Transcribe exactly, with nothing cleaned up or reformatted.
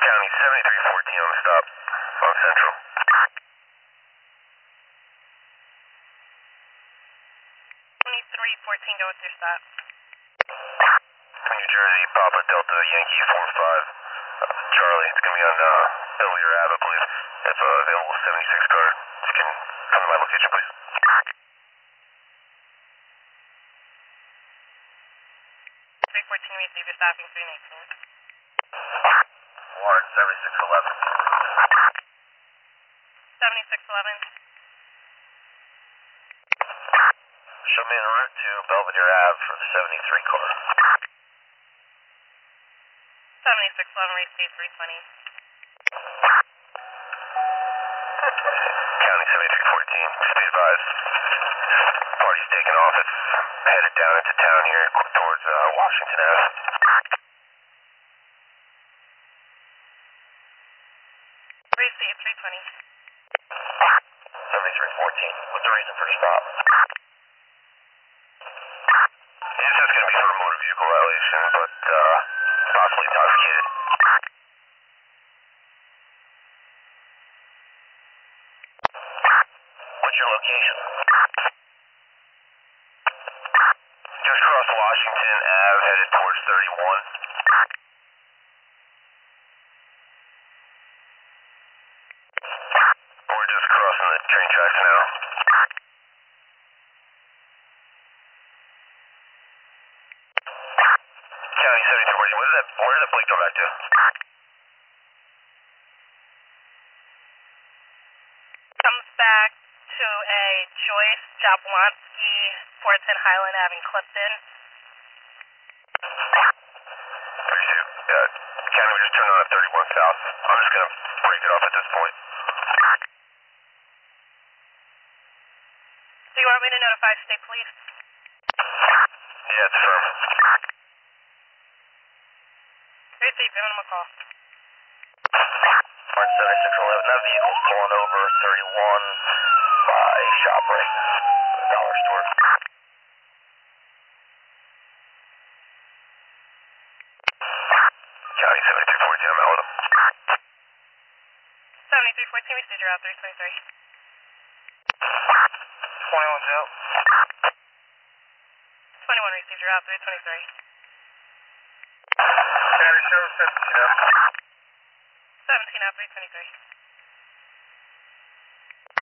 County seventy-three fourteen on the stop on Central. twenty-three fourteen, go with your stop. New Jersey, Papa Delta, Yankee four five. Uh, Charlie, it's going to be on uh, Belvedere Ave, I believe. If uh, available, seventy-six car. You can come to my location, please. three fourteen, receive your stopping three nineteen. Warren, seventy-six eleven. seventy-six eleven. Show me en route to Belvedere Ave for the seventy-three car. seventy-six eleven, receive three twenty. County seventy-three fourteen, just be advised. Party's taking off. It's headed down into town here towards uh, Washington Ave. Receive three twenty. seventy-three fourteen, what's the reason for the stop? It's just going to be for a motor vehicle violation, but uh, possibly intoxicated. What's your location? Just cross Washington Ave, headed towards thirty-one. We're just crossing the train tracks now. County seventy-three fourteen, where did that, where did that plate come back to? Comes back to a Joyce Jablonski, four ten Highland Ave in Clifton. thirty-two, yeah. County, we just turned on at thirty-one south. I'm just going to break it off at this point. Do you want me to notify state police? Yeah, it's firm. Receive, give them a call. March seventy-six eleven, that vehicle's pulling over thirty-one by ShopRite, the dollar store. County seventy-three fourteen, I'm out with him. seventy-three fourteen, received your route three twenty-three. twenty-one's out. twenty-one, received your route three twenty-three. County seven seventeen out. seventeen out three twenty-three.